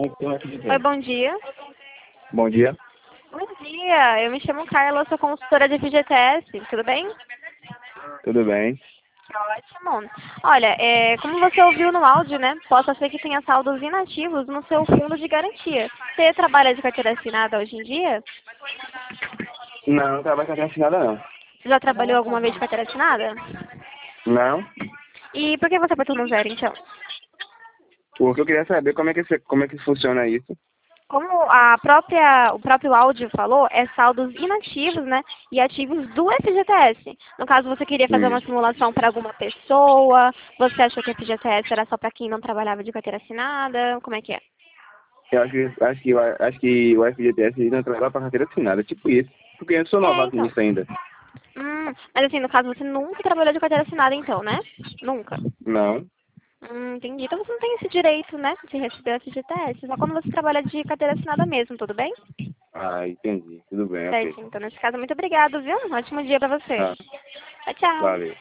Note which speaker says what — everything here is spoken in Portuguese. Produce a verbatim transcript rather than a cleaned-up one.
Speaker 1: Oi, bom dia.
Speaker 2: Bom dia.
Speaker 1: Bom dia, eu me chamo Carla, sou consultora de F G T S, tudo bem?
Speaker 2: Tudo bem?
Speaker 1: Ótimo. Olha, é, como você ouviu no áudio, né, possa ser que tenha saldos inativos no seu fundo de garantia. Você trabalha de carteira assinada hoje em dia?
Speaker 2: Não, não trabalho com carteira assinada não.
Speaker 1: Já trabalhou alguma vez de carteira assinada?
Speaker 2: Não?
Speaker 1: E por que você apertou no zero, então?
Speaker 2: Porque eu queria saber como é que, você- como é que funciona isso.
Speaker 1: Como a própria, o próprio áudio falou, é saldos inativos, né, e ativos do F G T S. No caso, você queria fazer
Speaker 2: Hum.
Speaker 1: uma simulação para alguma pessoa, você achou que F G T S era só para quem não trabalhava de carteira assinada, como é que é?
Speaker 2: Eu acho que, acho que, o- acho que o F G T S não trabalha para carteira assinada, tipo isso. Porque eu sou
Speaker 1: É,
Speaker 2: novato
Speaker 1: então.
Speaker 2: nisso ainda.
Speaker 1: Hum, mas assim, no caso, você nunca trabalhou de carteira assinada, então, né? Nunca.
Speaker 2: Não?
Speaker 1: Hum, entendi. Então você não tem esse direito, né, de receber o F G T S, só quando você trabalha de carteira assinada mesmo, tudo bem?
Speaker 2: Ah, entendi. Tudo bem, ok.
Speaker 1: Certo, então nesse caso, muito obrigado, viu? Um ótimo dia para você.
Speaker 2: Ah,
Speaker 1: Tchau, tchau.
Speaker 2: valeu.